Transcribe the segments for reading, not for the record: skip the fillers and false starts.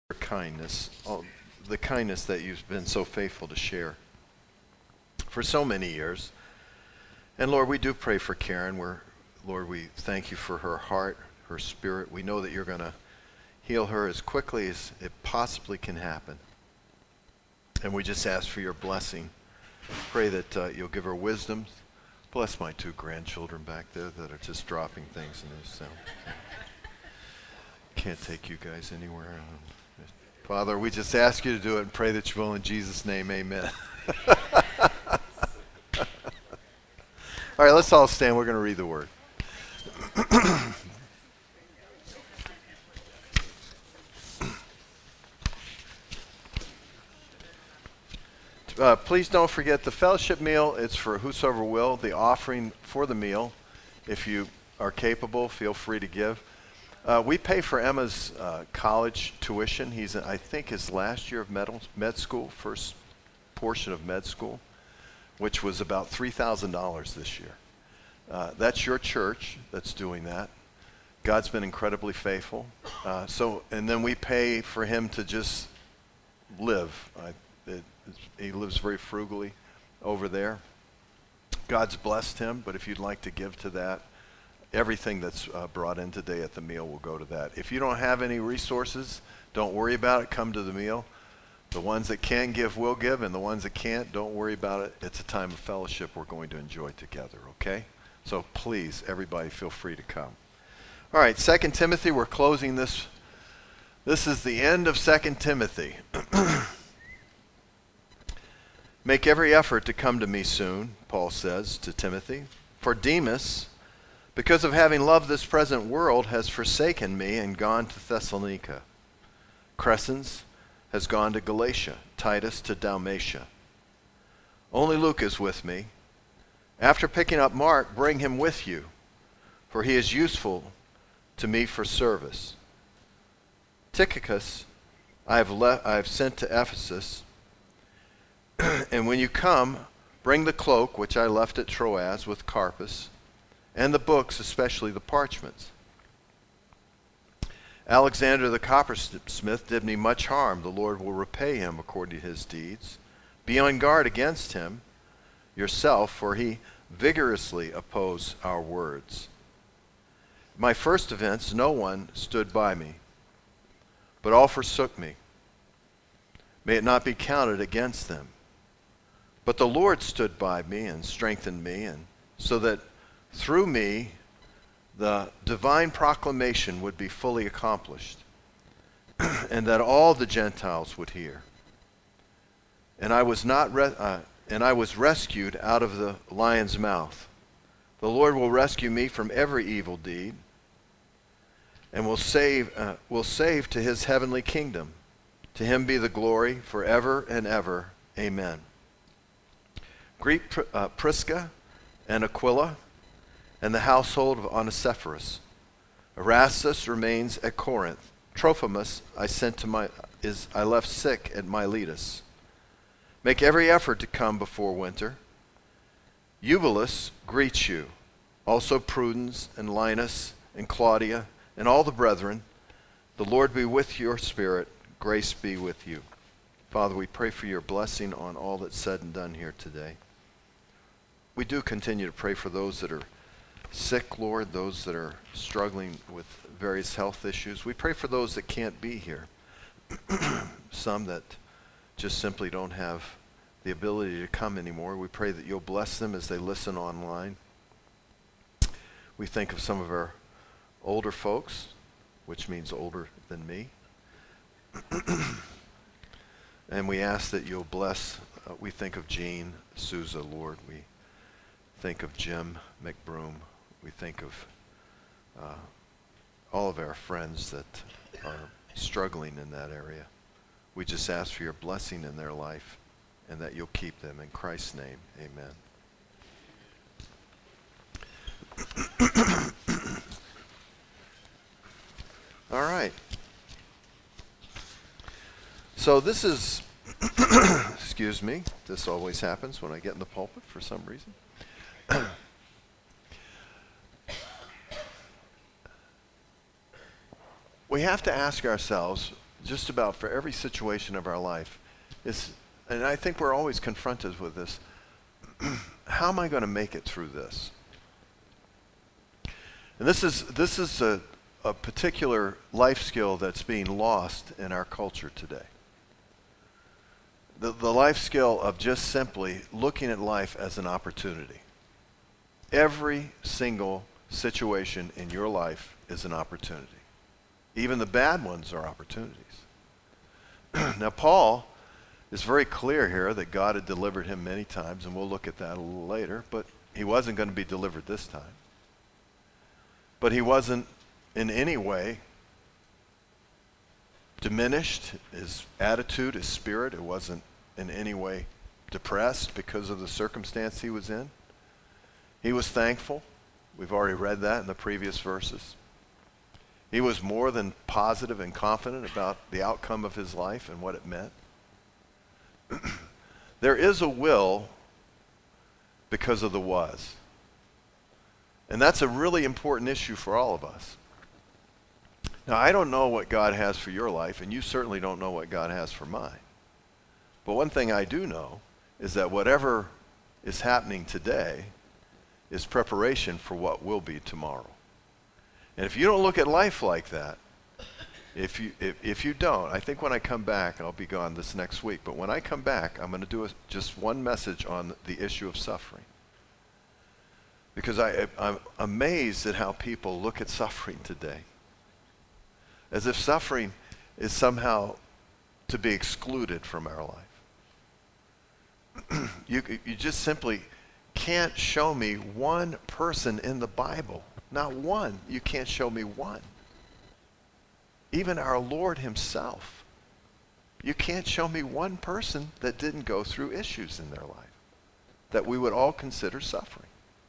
your kindness, the kindness that you've been so faithful to share for so many years. And Lord, we do pray for Karen. Lord, we thank you for her heart, her spirit. We know that you're going to heal her as quickly as it possibly can happen. And we just ask for your blessing. Pray that you'll give her wisdom. Bless my two grandchildren back there that are just dropping things in this sound. Can't take you guys anywhere. Father, we just ask you to do it and pray that you will in Jesus' name. Amen. All right, let's all stand. We're going to read the word. Please don't forget the fellowship meal. It's for whosoever will. The offering for the meal, if you are capable, feel free to give. We pay for Emma's college tuition. He's, I think, his last year of med school, first portion of med school, which was about $3,000 this year. That's your church that's doing that. God's been incredibly faithful. And then we pay for him to just live. He lives very frugally over there. God's blessed him, but if you'd like to give to that, everything that's brought in today at the meal will go to that. If you don't have any resources, don't worry about it. Come to the meal. The ones that can give will give, and the ones that can't, don't worry about it. It's a time of fellowship we're going to enjoy together, okay? So please, everybody, feel free to come. All right, 2 Timothy, we're closing this. This is the end of 2 Timothy. Make every effort to come to me soon, Paul says to Timothy. For Demas, because of having loved this present world, has forsaken me and gone to Thessalonica. Crescens has gone to Galatia, Titus to Dalmatia. Only Luke is with me. After picking up Mark, bring him with you, for he is useful to me for service. Tychicus I have sent to Ephesus, and when you come, bring the cloak which I left at Troas with Carpus, and the books, especially the parchments. Alexander the coppersmith did me much harm. The Lord will repay him according to his deeds. Be on guard against him yourself, for he vigorously opposed our words. My first events, no one stood by me, but all forsook me. May it not be counted against them. But the Lord stood by me and strengthened me, and so that through me the divine proclamation would be fully accomplished, and that all the Gentiles would hear. And I was rescued out of the lion's mouth. The Lord will rescue me from every evil deed, and will save to his heavenly kingdom. To him be the glory forever and ever. Amen. Greet Prisca and Aquila and the household of Onesiphorus. Erastus remains at Corinth. Trophimus I left sick at Miletus. Make every effort to come before winter. Eubulus greets you, also Prudence and Linus and Claudia and all the brethren. The Lord be with your spirit. Grace be with you. Father, we pray for your blessing on all that's said and done here today. We do continue to pray for those that are sick, Lord, those that are struggling with various health issues. We pray for those that can't be here, some that just simply don't have the ability to come anymore. We pray that you'll bless them as they listen online. We think of some of our older folks, which means older than me. And we ask that you'll bless, we think of Jean Souza, Lord. We think of Jim McBroom. We think of all of our friends that are struggling in that area. We just ask for your blessing in their life and that you'll keep them. In Christ's name, amen. All right. So this is, excuse me, this always happens when I get in the pulpit for some reason. We have to ask ourselves, just about for every situation of our life, and I think we're always confronted with this, how am I going to make it through this? And this is a particular life skill that's being lost in our culture today. The life skill of just simply looking at life as an opportunity. Every single situation in your life is an opportunity. Even the bad ones are opportunities. Now, Paul is very clear here that God had delivered him many times, and we'll look at that a little later, but he wasn't going to be delivered this time. But he wasn't in any way diminished. His attitude, his spirit, it wasn't in any way depressed because of the circumstance he was in. He was thankful. We've already read that in the previous verses. He was more than positive and confident about the outcome of his life and what it meant. There is a will because of the was. And that's a really important issue for all of us. Now, I don't know what God has for your life, and you certainly don't know what God has for mine. But one thing I do know is that whatever is happening today is preparation for what will be tomorrow. And if you don't look at life like that, if you don't, I think when I come back, I'll be gone this next week, but when I come back, I'm going to do just one message on the issue of suffering. Because I'm amazed at how people look at suffering today. As if suffering is somehow to be excluded from our life. You just simply can't show me one person in the Bible. Not one. You can't show me one. Even our Lord himself. You can't show me one person that didn't go through issues in their life that we would all consider suffering.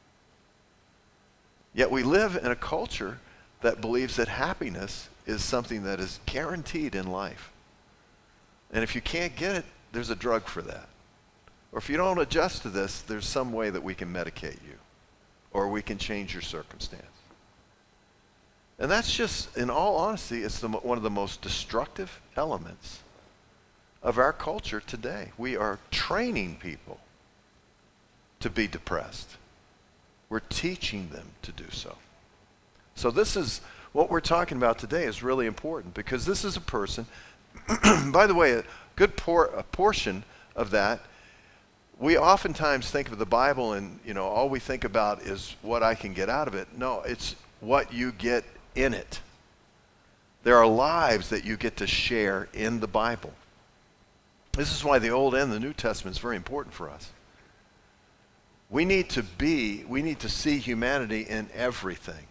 Yet we live in a culture that believes that happiness is something that is guaranteed in life. And if you can't get it, there's a drug for that. Or if you don't adjust to this, there's some way that we can medicate you. Or we can change your circumstance. And that's just, in all honesty, it's one of the most destructive elements of our culture today. We are training people to be depressed. We're teaching them to do so. So this is, what we're talking about today is really important because this is a person, by the way, a good a portion of that, we oftentimes think of the Bible and, all we think about is what I can get out of it. No, it's what you get in it. There are lives that you get to share in the Bible. This is why the Old and the New Testament is very important for us. We need to see humanity in everything.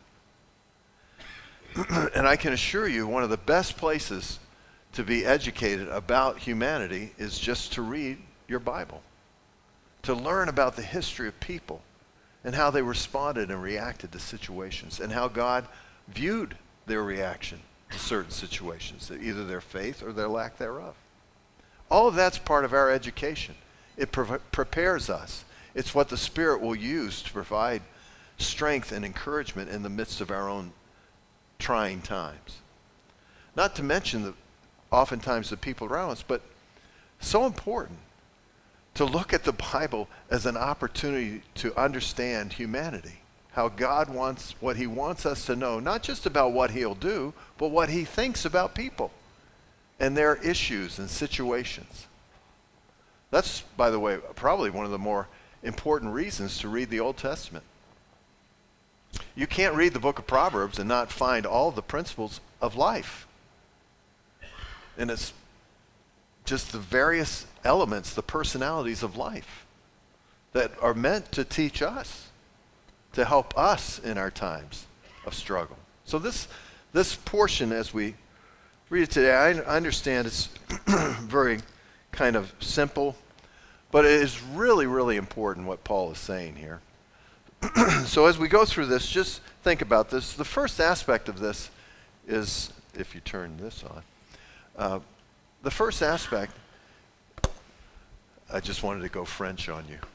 And I can assure you, one of the best places to be educated about humanity is just to read your Bible. To learn about the history of people and how they responded and reacted to situations and how God viewed their reaction to certain situations, either their faith or their lack thereof. All of that's part of our education. It prepares us. It's what the Spirit will use to provide strength and encouragement in the midst of our own trying times. Not to mention oftentimes the people around us, but so important to look at the Bible as an opportunity to understand humanity. How God wants, what he wants us to know, not just about what he'll do, but what he thinks about people and their issues and situations. That's, by the way, probably one of the more important reasons to read the Old Testament. You can't read the book of Proverbs and not find all the principles of life. And it's just the various elements, the personalities of life that are meant to teach us, to help us in our times of struggle. So this portion, as we read it today, I understand it's very kind of simple, but it is really, really important what Paul is saying here. So as we go through this, just think about this. The first aspect of this is, if you turn this on, the first aspect, I just wanted to go French on you.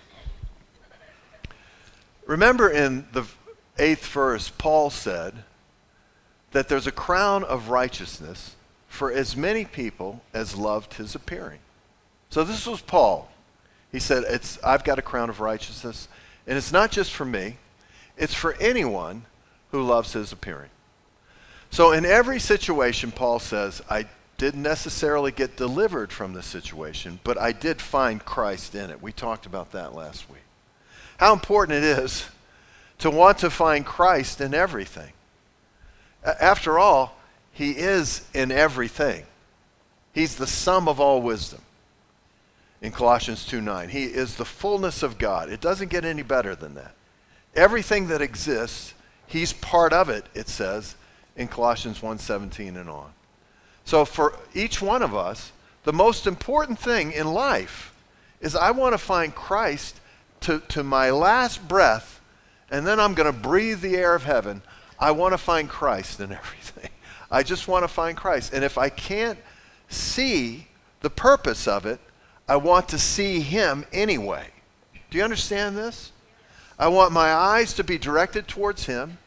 Remember in the 8th verse, Paul said that there's a crown of righteousness for as many people as loved his appearing. So this was Paul. He said, I've got a crown of righteousness, and it's not just for me. It's for anyone who loves his appearing. So in every situation, Paul says, I didn't necessarily get delivered from this situation, but I did find Christ in it. We talked about that last week. How important it is to want to find Christ in everything. After all, he is in everything. He's the sum of all wisdom. In Colossians 2:9, he is the fullness of God. It doesn't get any better than that. Everything that exists, he's part of it, it says in Colossians 1:17 and on. So for each one of us, the most important thing in life is I want to find Christ to my last breath, and then I'm going to breathe the air of heaven. I want to find Christ in everything. I just want to find Christ. And if I can't see the purpose of it, I want to see him anyway. Do you understand this? I want my eyes to be directed towards him.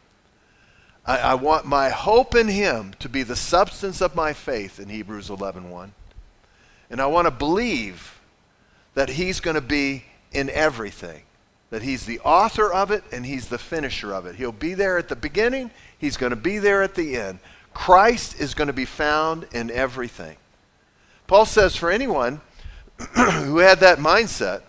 I want my hope in him to be the substance of my faith in Hebrews 11:1. And I want to believe that he's going to be in everything. That he's the author of it and he's the finisher of it. He'll be there at the beginning. He's going to be there at the end. Christ is going to be found in everything. Paul says for anyone who had that mindset,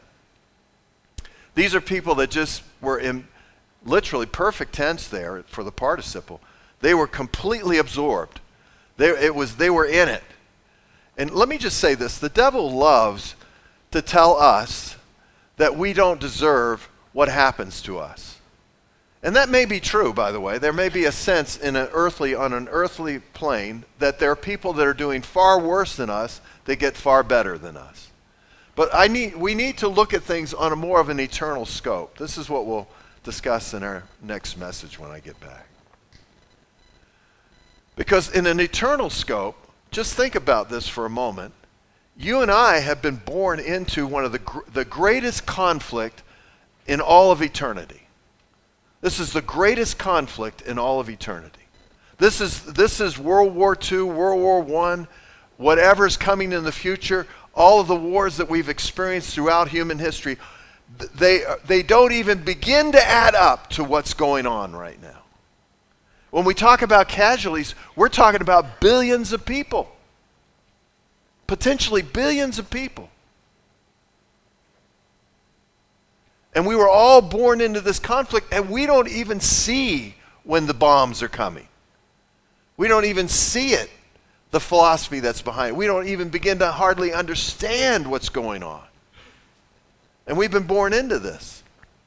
these are people that just were in literally perfect tense there for the participle. They were completely absorbed. They were in it. And let me just say this. The devil loves to tell us that we don't deserve what happens to us. And that may be true, by the way. There may be a sense on an earthly plane that there are people that are doing far worse than us that get far better than us. But we need to look at things on a more of an eternal scope. This is what we'll discuss in our next message when I get back. Because in an eternal scope, just think about this for a moment. You and I have been born into one of the greatest conflict in all of eternity. This is the greatest conflict in all of eternity. This is World War II, World War I, whatever's coming in the future, all of the wars that we've experienced throughout human history. They don't even begin to add up to what's going on right now. When we talk about casualties, we're talking about billions of people. Potentially billions of people. And we were all born into this conflict, and we don't even see when the bombs are coming. We don't even see it, the philosophy that's behind it. We don't even begin to hardly understand what's going on. And we've been born into this.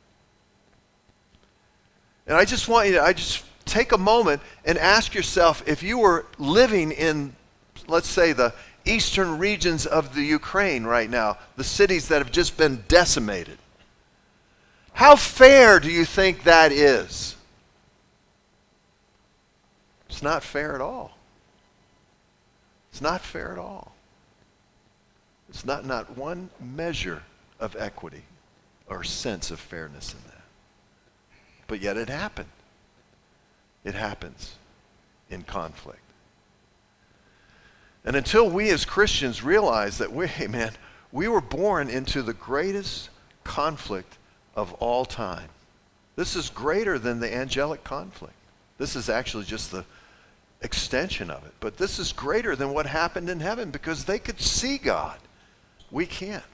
And I just want you to take a moment and ask yourself, if you were living in, let's say, the eastern regions of the Ukraine right now, the cities that have just been decimated, how fair do you think that is? It's not fair at all. It's not fair at all. It's not one measure of equity or sense of fairness in that. But yet it happened. It happens in conflict. And until we as Christians realize that we were born into the greatest conflict of all time. This is greater than the angelic conflict. This is actually just the extension of it. But this is greater than what happened in heaven because they could see God. We can't.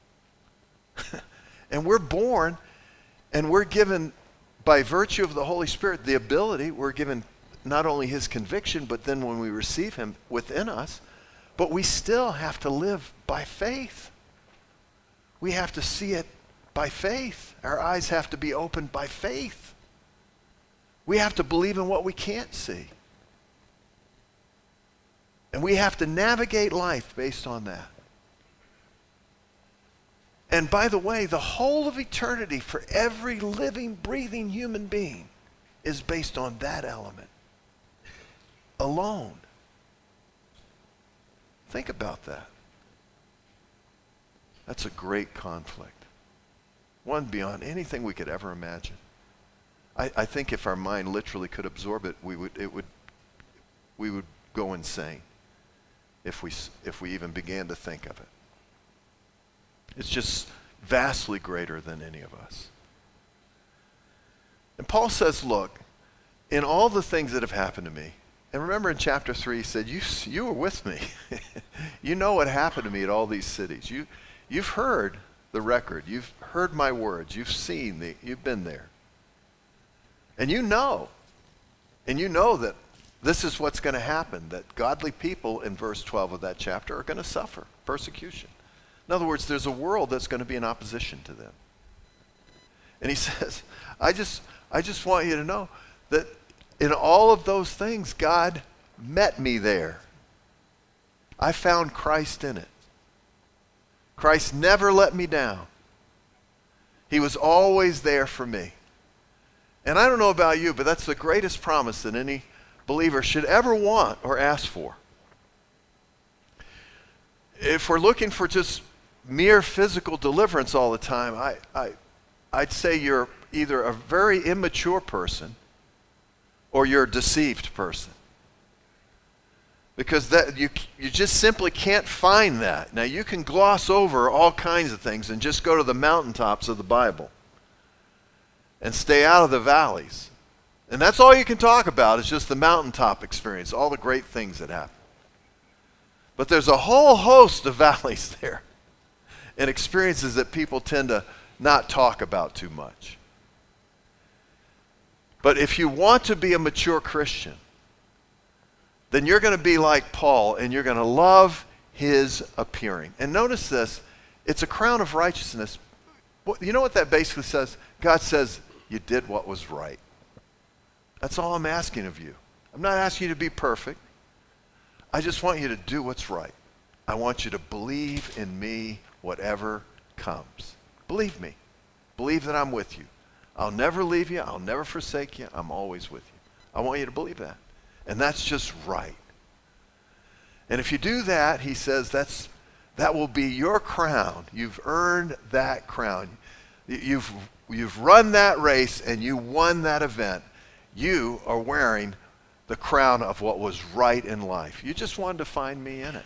And we're born and we're given, by virtue of the Holy Spirit, the ability, we're given not only his conviction, but then when we receive him within us, but we still have to live by faith. We have to see it by faith. Our eyes have to be opened by faith. We have to believe in what we can't see. And we have to navigate life based on that. And by the way, the whole of eternity for every living, breathing human being is based on that element alone. Think about that. That's a great conflict. One beyond anything we could ever imagine. I think if our mind literally could absorb it, we would go insane. if we even began to think of it. It's just vastly greater than any of us. And Paul says, look, in all the things that have happened to me, and remember in chapter 3 he said, you were with me. You know what happened to me at all these cities. You've heard the record. You've heard my words. You've seen, you've been there. And you know that this is what's going to happen, that godly people in verse 12 of that chapter are going to suffer persecution. In other words, there's a world that's going to be in opposition to them. And he says, I just want you to know that in all of those things, God met me there. I found Christ in it. Christ never let me down. He was always there for me. And I don't know about you, but that's the greatest promise that any believer should ever want or ask for. If we're looking for just mere physical deliverance all the time, I'd say you're either a very immature person or you're a deceived person. Because that you just simply can't find that. Now you can gloss over all kinds of things and just go to the mountaintops of the Bible and stay out of the valleys. And that's all you can talk about is just the mountaintop experience, all the great things that happen. But there's a whole host of valleys there and experiences that people tend to not talk about too much. But if you want to be a mature Christian, then you're going to be like Paul and you're going to love his appearing. And notice this, it's a crown of righteousness. You know what that basically says? God says, you did what was right. That's all I'm asking of you. I'm not asking you to be perfect. I just want you to do what's right. I want you to believe in me, whatever comes. Believe me. Believe that I'm with you. I'll never leave you. I'll never forsake you. I'm always with you. I want you to believe that. And that's just right. And if you do that, he says, that will be your crown. You've earned that crown. You've run that race and you won that event. You are wearing the crown of what was right in life. You just wanted to find me in it.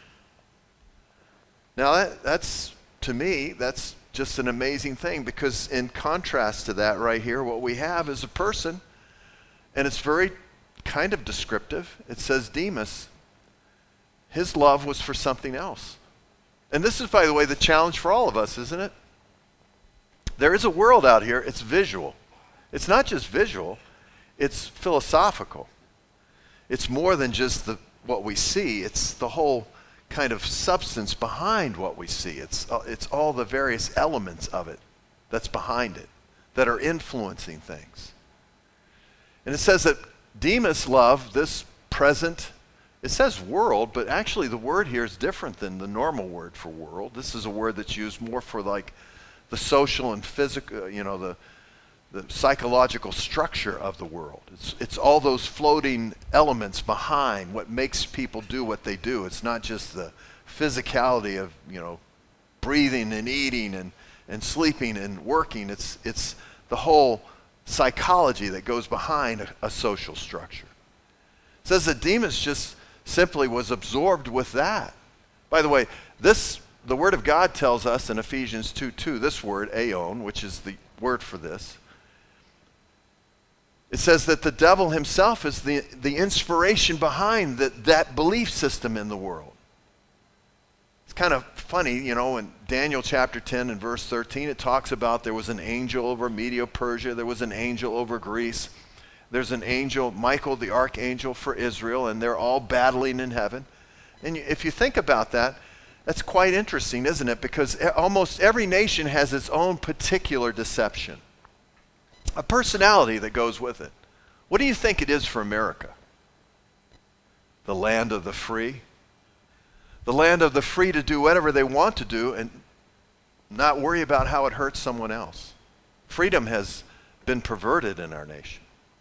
Now that's, to me, that's just an amazing thing, because in contrast to that right here, what we have is a person, and it's very kind of descriptive. It says Demas, his love was for something else. And this is, by the way, the challenge for all of us, isn't it? There is a world out here, it's visual. It's not just visual, it's philosophical. It's more than just what we see, it's the whole kind of substance behind what we see. It's all the various elements of it that's behind it, that are influencing things. And it says that Demas loved this present, it says world, but actually the word here is different than the normal word for world. This is a word that's used more for like the social and physical, the psychological structure of the world. It's all those floating elements behind what makes people do what they do. It's not just the physicality of, breathing and eating and sleeping and working. It's the whole psychology that goes behind a social structure. It says that Demas just simply was absorbed with that. By the way, the Word of God tells us in Ephesians 2:2, this word, aeon, which is the word for this, it says that the devil himself is the inspiration behind that belief system in the world. It's kind of funny, in Daniel chapter 10 and verse 13, it talks about there was an angel over Medo-Persia, there was an angel over Greece, there's an angel, Michael the archangel for Israel, and they're all battling in heaven. And if you think about that, that's quite interesting, isn't it? Because almost every nation has its own particular deception. A personality that goes with it. What do you think it is for America? The land of the free? The land of the free to do whatever they want to do and not worry about how it hurts someone else. Freedom has been perverted in our nation.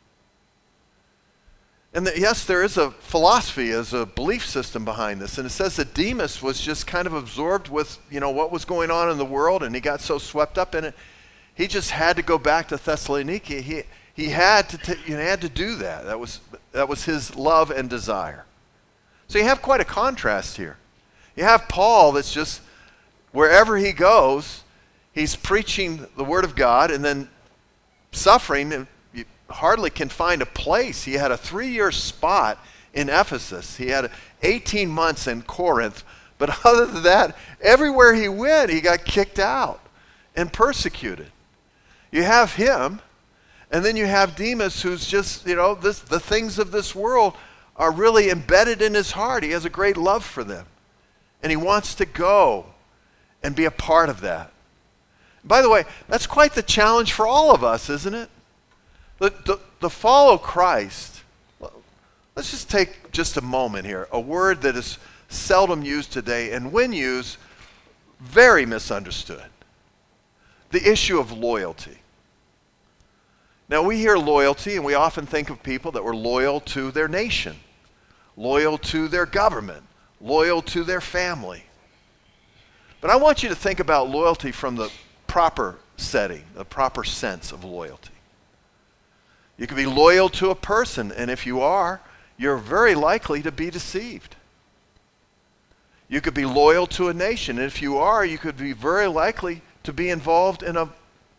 And yes, there is a philosophy, as a belief system behind this. And it says that Demas was just kind of absorbed with, what was going on in the world, and he got so swept up in it. He just had to go back to Thessalonica. He had to do that. That was his love and desire. So you have quite a contrast here. You have Paul that's just, wherever he goes, he's preaching the Word of God and then suffering, and you hardly can find a place. He had a 3-year spot in Ephesus. He had 18 months in Corinth. But other than that, everywhere he went, he got kicked out and persecuted. You have him, and then you have Demas, who's just, the things of this world are really embedded in his heart. He has a great love for them. And he wants to go and be a part of that. By the way, that's quite the challenge for all of us, isn't it? To follow Christ. Let's just take just a moment here. A word that is seldom used today, and when used, very misunderstood. The issue of loyalty. Now, we hear loyalty, and we often think of people that were loyal to their nation, loyal to their government, loyal to their family. But I want you to think about loyalty from the proper setting, the proper sense of loyalty. You can be loyal to a person, and if you are, you're very likely to be deceived. You could be loyal to a nation, and if you are, you could be very likely to be involved in a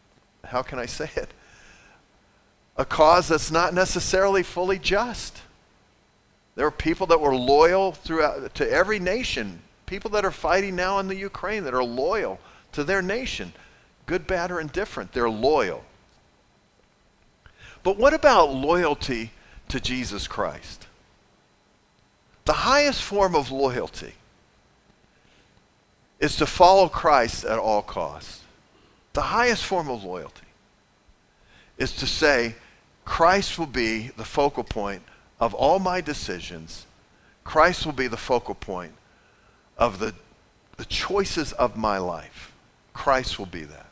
cause that's not necessarily fully just. There are people that were loyal to every nation, people that are fighting now in the Ukraine that are loyal to their nation, good, bad, or indifferent. They're loyal. But what about loyalty to Jesus Christ? The highest form of loyalty is to follow Christ at all costs. The highest form of loyalty is to say, Christ will be the focal point of all my decisions. Christ will be the focal point of the choices of my life. Christ will be that.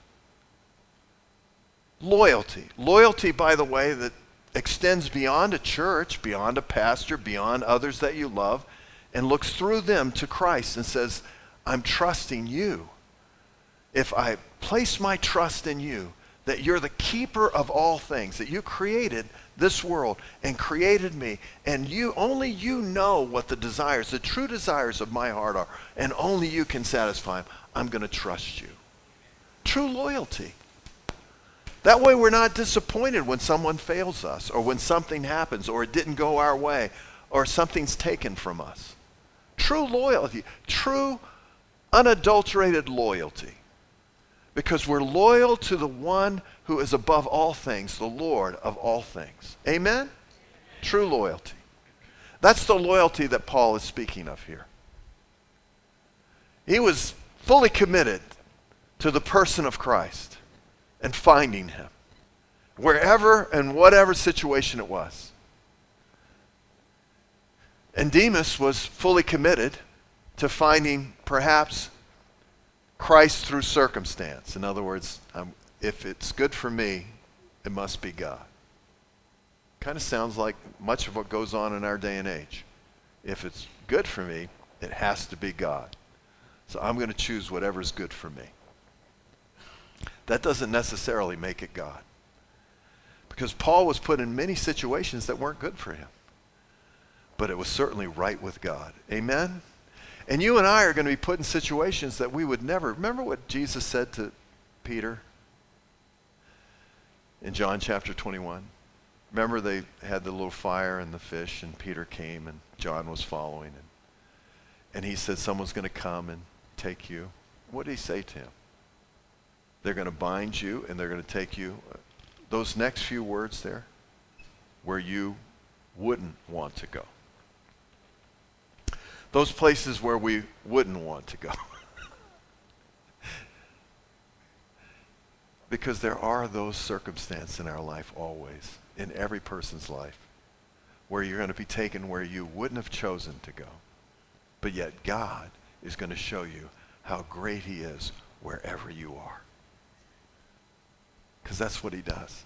Loyalty. Loyalty, by the way, that extends beyond a church, beyond a pastor, beyond others that you love, and looks through them to Christ and says, I'm trusting you. If I place my trust in you, that you're the keeper of all things, that you created this world and created me, and only you know what the true desires of my heart are, and only you can satisfy them. I'm going to trust you. True loyalty. That way we're not disappointed when someone fails us, or when something happens, or it didn't go our way, or something's taken from us. True loyalty. True unadulterated loyalty. Because we're loyal to the one who is above all things, the Lord of all things. Amen? True loyalty. That's the loyalty that Paul is speaking of here. He was fully committed to the person of Christ and finding him, wherever and whatever situation it was. And Demas was fully committed to finding perhaps Christ through circumstance. In other words, if it's good for me, it must be God. Kind of sounds like much of what goes on in our day and age. If it's good for me, it has to be God. So I'm going to choose whatever's good for me. That doesn't necessarily make it God. Because Paul was put in many situations that weren't good for him. But it was certainly right with God. Amen? And you and I are going to be put in situations that we would never. Remember what Jesus said to Peter in John chapter 21? Remember they had the little fire and the fish, and Peter came and John was following. And he said, someone's going to come and take you. What did he say to him? They're going to bind you and they're going to take you. Those next few words there, where you wouldn't want to go. Those places where we wouldn't want to go. Because there are those circumstances in our life always, in every person's life, where you're going to be taken where you wouldn't have chosen to go. But yet God is going to show you how great he is wherever you are. Because that's what he does.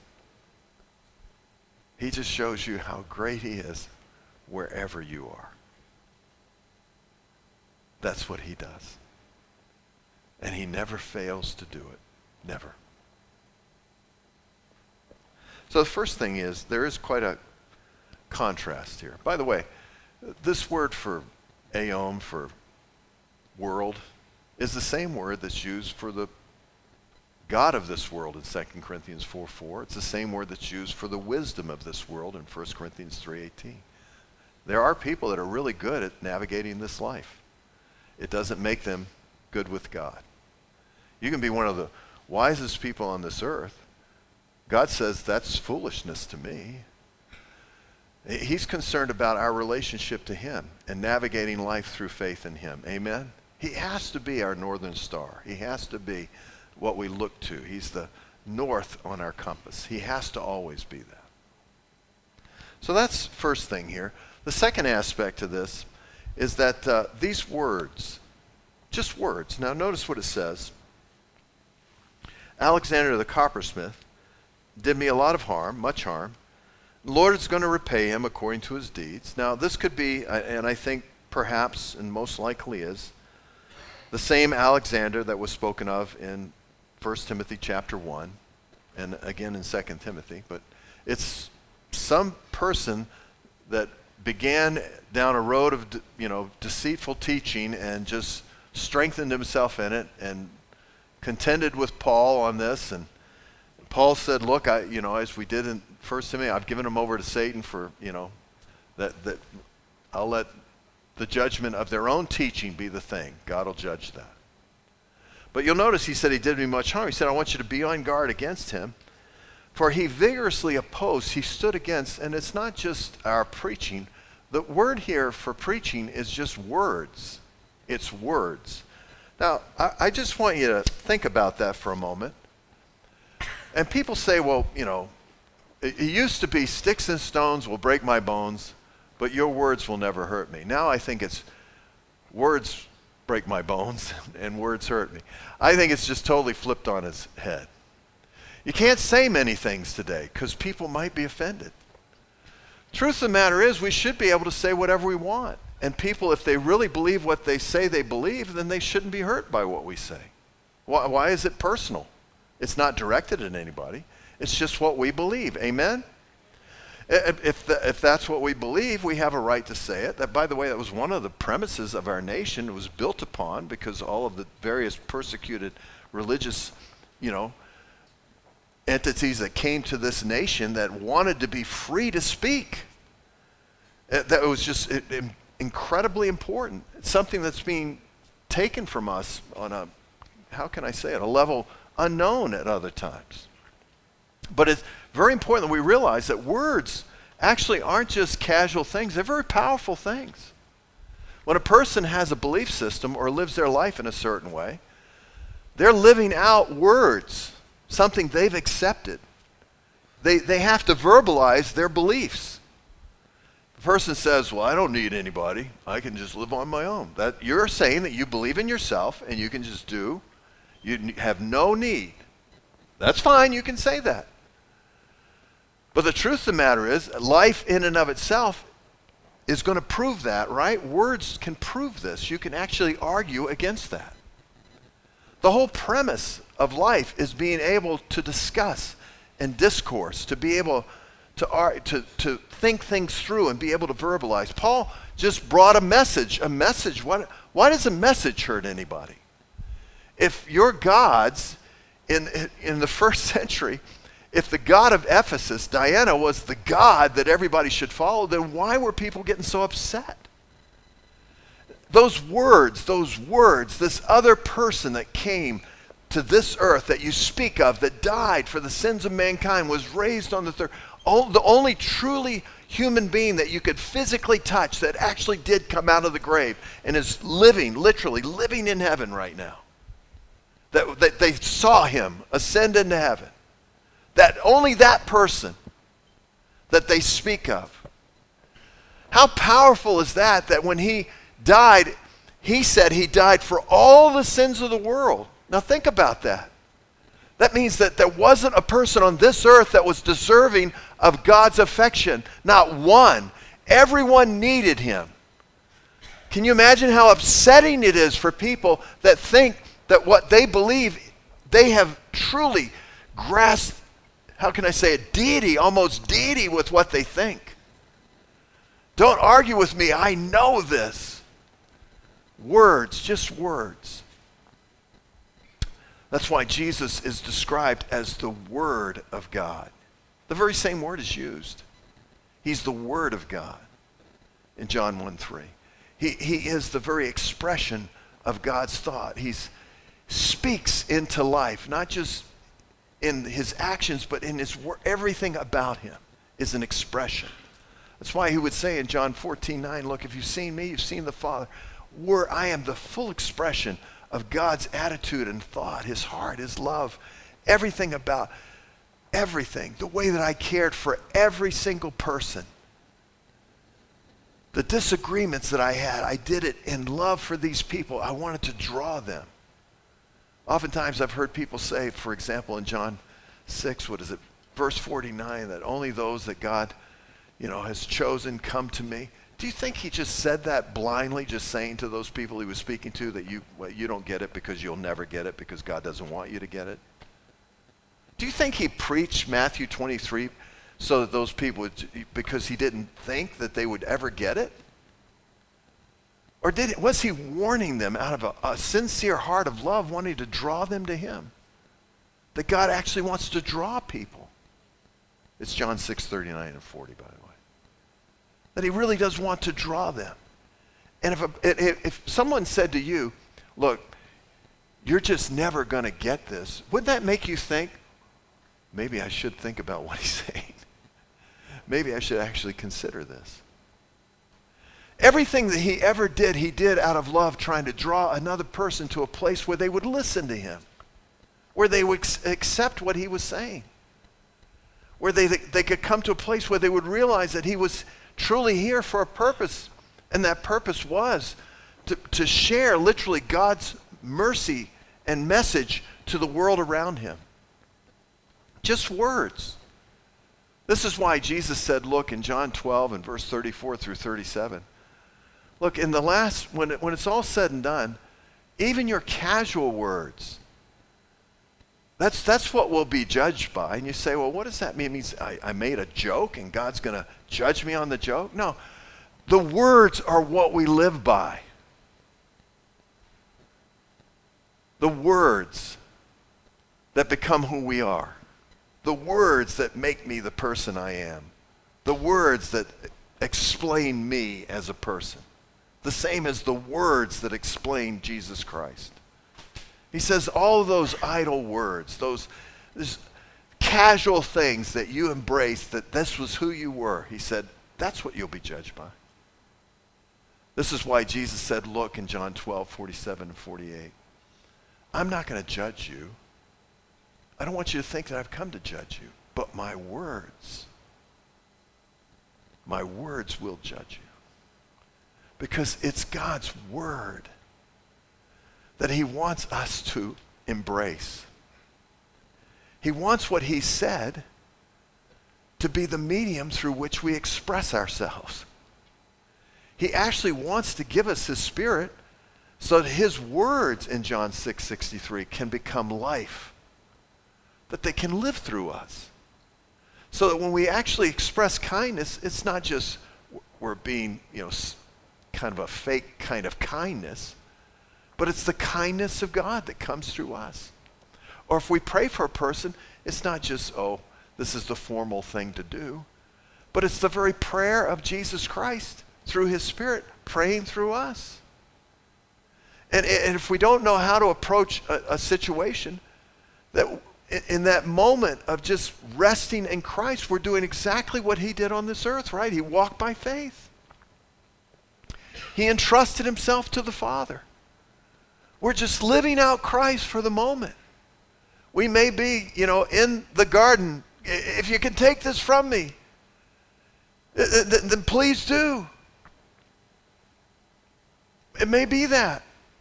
He just shows you how great he is wherever you are. That's what he does. And he never fails to do it. Never. So the first thing is, there is quite a contrast here. By the way, this word for aeon, for world is the same word that's used for the God of this world in 2 Corinthians 4:4. It's the same word that's used for the wisdom of this world in 1 Corinthians 3:18. There are people that are really good at navigating this life. It doesn't make them good with God. You can be one of the wisest people on this earth. God says that's foolishness to me. He's concerned about our relationship to him and navigating life through faith in him. Amen? He has to be our northern star. He has to be what we look to. He's the north on our compass. He has to always be that. So that's the first thing here. The second aspect of this is that these words, just words. Now notice what it says. Alexander the coppersmith did me a lot of harm, much harm. The Lord is going to repay him according to his deeds. Now this could be, and I think perhaps and most likely is, the same Alexander that was spoken of in 1 Timothy chapter 1 and again in 2 Timothy. But it's some person that began down a road of deceitful teaching and just strengthened himself in it and contended with Paul on this. And Paul said, look, as we did in 1 Timothy, I've given him over to Satan for, that I'll let the judgment of their own teaching be the thing. God will judge that. But you'll notice he said he did me much harm. He said, I want you to be on guard against him. For he vigorously opposed, he stood against, and it's not just our preaching. The word here for preaching is just words. It's words. Now, I just want you to think about that for a moment. And people say, well, it used to be sticks and stones will break my bones, but your words will never hurt me. Now I think it's words break my bones and words hurt me. I think it's just totally flipped on its head. You can't say many things today because people might be offended. Truth of the matter is we should be able to say whatever we want. And people, if they really believe what they say they believe, then they shouldn't be hurt by what we say. Why is it personal? It's not directed at anybody. It's just what we believe. Amen? If that's what we believe, we have a right to say it. That, by the way, that was one of the premises of our nation. It was built upon because all of the various persecuted religious, entities that came to this nation that wanted to be free to speak. That was just incredibly important. It's something that's being taken from us on a, how can I say it, a level unknown at other times. But it's very important that we realize that words actually aren't just casual things. They're very powerful things. When a person has a belief system or lives their life in a certain way, they're living out words, something they've accepted. They have to verbalize their beliefs. The person says, well, I don't need anybody. I can just live on my own. That you're saying that you believe in yourself and you can just do. You have no need. That's fine. You can say that. But the truth of the matter is, life in and of itself is going to prove that, right? Words can prove this. You can actually argue against that. The whole premise of life is being able to discuss and discourse, to be able to think things through and be able to verbalize. Paul just brought a message. A message. Why does a message hurt anybody? If your gods in the first century, if the god of Ephesus, Diana, was the god that everybody should follow, then why were people getting so upset? Those words, this other person that came to this earth that you speak of, that died for the sins of mankind, was raised on the third, the only truly human being that you could physically touch that actually did come out of the grave and is living, literally living in heaven right now. That they saw him ascend into heaven. That only that person that they speak of. How powerful is that when he died, he said he died for all the sins of the world. Now think about that. That means that there wasn't a person on this earth that was deserving of God's affection. Not one. Everyone needed him. Can you imagine how upsetting it is for people that think that what they believe, they have truly grasped, how can I say it, deity, almost deity with what they think. Don't argue with me. I know this. Words, just words. That's why Jesus is described as the Word of God. The very same word is used. He's the Word of God in John 1:3. He is the very expression of God's thought. He speaks into life, not just in his actions, but in his word. Everything about him is an expression. That's why he would say in John 14:9, look, if you've seen me, you've seen the Father. I am the full expression of God's attitude and thought, his heart, his love, everything about everything, the way that I cared for every single person. The disagreements that I had, I did it in love for these people. I wanted to draw them. Oftentimes I've heard people say, for example, in John 6, verse 49, that only those that God, has chosen come to me. Do you think he just said that blindly, just saying to those people he was speaking to that you don't get it because you'll never get it because God doesn't want you to get it? Do you think he preached Matthew 23 so that those people would, because he didn't think that they would ever get it? Or was he warning them out of a sincere heart of love, wanting to draw them to him? That God actually wants to draw people. It's John 6:39 and 40, by the way. That he really does want to draw them. And if someone said to you, look, you're just never going to get this, wouldn't that make you think, maybe I should think about what he's saying? Maybe I should actually consider this. Everything that he ever did, he did out of love, trying to draw another person to a place where they would listen to him, where they would accept what he was saying, where they could come to a place where they would realize that he was truly here for a purpose, and that purpose was to share literally God's mercy and message to the world around him. Just words. This is why Jesus said, look, in John 12 and verse 34 through 37, look, in the last, when it's all said and done, even your casual words, that's what we'll be judged by. And you say, well, what does that mean? It means I made a joke and God's going to judge me on the joke? No. The words are what we live by. The words that become who we are. The words that make me the person I am. The words that explain me as a person. The same as the words that explain Jesus Christ. He says all of those idle words, those casual things that you embraced, that this was who you were, he said, that's what you'll be judged by. This is why Jesus said, look, in John 12, 47 and 48, I'm not going to judge you. I don't want you to think that I've come to judge you, but my words will judge you. Because it's God's word that he wants us to embrace. He wants what he said to be the medium through which we express ourselves. He actually wants to give us his Spirit so that his words in John 6:63 can become life, that they can live through us. So that when we actually express kindness, it's not just we're being, kind of a fake kind of kindness, but it's the kindness of God that comes through us. Or if we pray for a person, it's not just, this is the formal thing to do, but it's the very prayer of Jesus Christ through his Spirit praying through us. And if we don't know how to approach a situation, that in that moment of just resting in Christ, we're doing exactly what he did on this earth, right? He walked by faith. He entrusted himself to the Father. We're just living out Christ for the moment. We may be, in the garden. If you can take this from me, then please do. It may be that.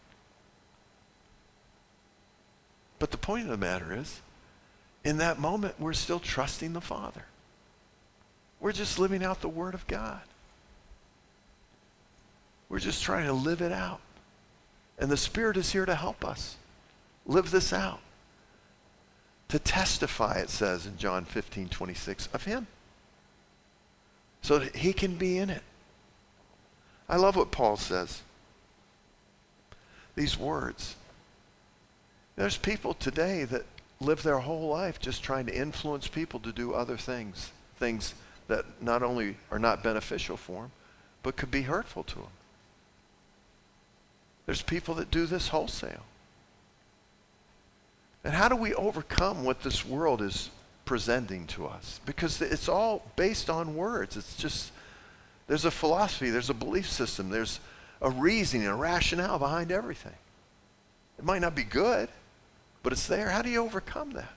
But the point of the matter is, in that moment, we're still trusting the Father. We're just living out the Word of God. We're just trying to live it out. And the Spirit is here to help us live this out. To testify, it says in John 15:26, of him. So that he can be in it. I love what Paul says. These words. There's people today that live their whole life just trying to influence people to do other things. Things that not only are not beneficial for them, but could be hurtful to them. There's people that do this wholesale. And how do we overcome what this world is presenting to us? Because it's all based on words. It's just, there's a philosophy, there's a belief system, there's a reasoning, a rationale behind everything. It might not be good, but it's there. How do you overcome that?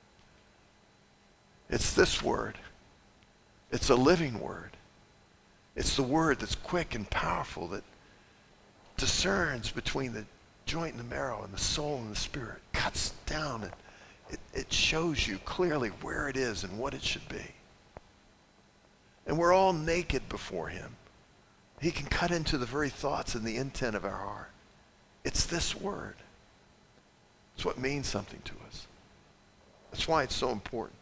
It's this word. It's a living word. It's the word that's quick and powerful, that discerns between the joint and the marrow and the soul and the spirit, cuts down, and it shows you clearly where it is and what it should be. And we're all naked before him. He can cut into the very thoughts and the intent of our heart. It's this word. It's what means something to us. That's why it's so important.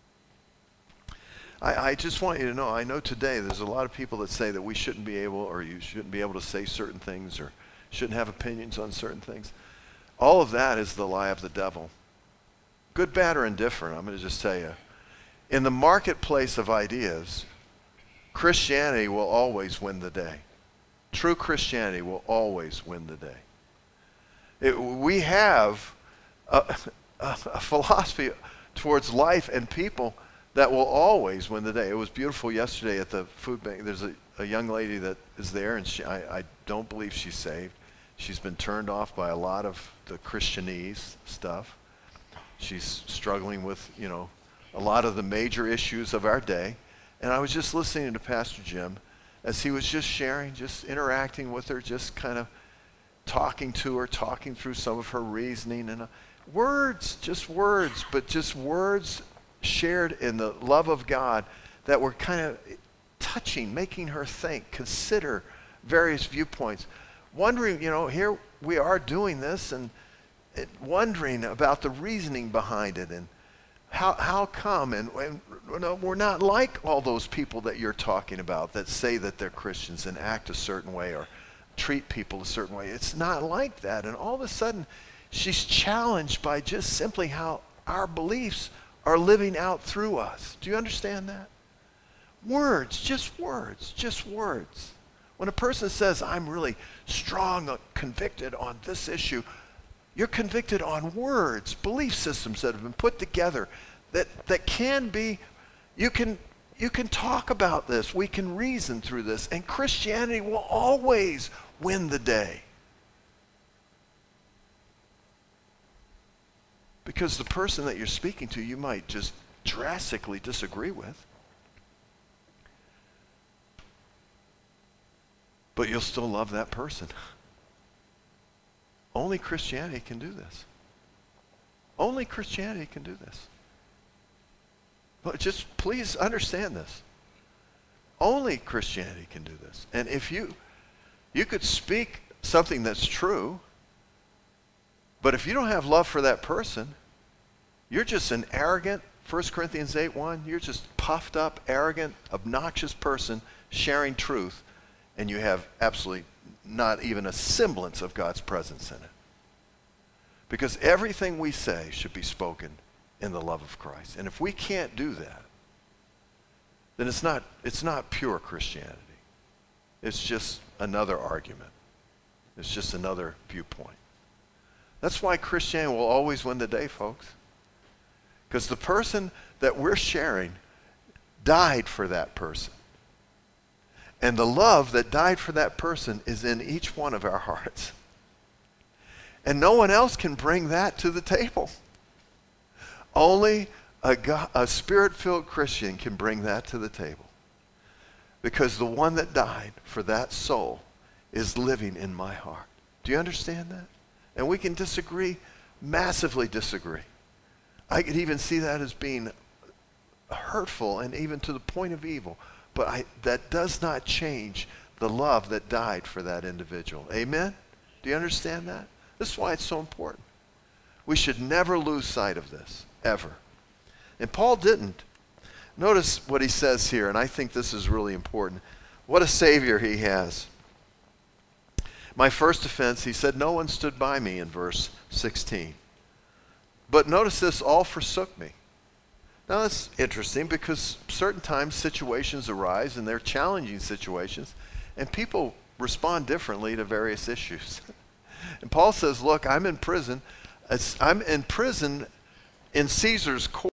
I just want you to know, I know today there's a lot of people that say that we shouldn't be able, or you shouldn't be able to say certain things, or shouldn't have opinions on certain things. All of that is the lie of the devil. Good, bad, or indifferent, I'm going to just tell you. In the marketplace of ideas, Christianity will always win the day. True Christianity will always win the day. We have a philosophy towards life and people that will always win the day. It was beautiful yesterday at the food bank. There's a young lady that is there, and I don't believe she's saved. She's been turned off by a lot of the Christianese stuff. She's struggling with, a lot of the major issues of our day. And I was just listening to Pastor Jim as he was just sharing, just interacting with her, just kind of talking to her, talking through some of her reasoning. And words, but just words shared in the love of God that were kind of touching, making her think, consider various viewpoints. Wondering, here we are doing this and wondering about the reasoning behind it and how come, and we're not like all those people that you're talking about that say that they're Christians and act a certain way or treat people a certain way. It's not like that. And all of a sudden, she's challenged by just simply how our beliefs are living out through us. Do you understand that? Words, just words, just words. When a person says, I'm really strong, convicted on this issue, you're convicted on words, belief systems that have been put together that can be, you can talk about this, we can reason through this, and Christianity will always win the day. Because the person that you're speaking to, you might just drastically disagree with. But you'll still love that person. Only Christianity can do this. Only Christianity can do this. But just please understand this. Only Christianity can do this. And if you could speak something that's true, but if you don't have love for that person, you're just an arrogant, 1 Corinthians 8:1, you're just puffed up, arrogant, obnoxious person sharing truth, and you have absolutely not even a semblance of God's presence in it. Because everything we say should be spoken in the love of Christ. And if we can't do that, then it's not pure Christianity. It's just another argument. It's just another viewpoint. That's why Christianity will always win the day, folks. Because the person that we're sharing died for that person. And the love that died for that person is in each one of our hearts. And no one else can bring that to the table. Only a Spirit-filled Christian can bring that to the table. Because the one that died for that soul is living in my heart. Do you understand that? And we can disagree, massively disagree. I could even see that as being hurtful and even to the point of evil. But that does not change the love that died for that individual. Amen? Do you understand that? This is why it's so important. We should never lose sight of this, ever. And Paul didn't. Notice what he says here, and I think this is really important. What a Savior he has. My first offense, he said, no one stood by me in verse 16. But notice this, all forsook me. Now that's interesting because certain times situations arise and they're challenging situations and people respond differently to various issues. And Paul says, look, I'm in prison. I'm in prison in Caesar's court.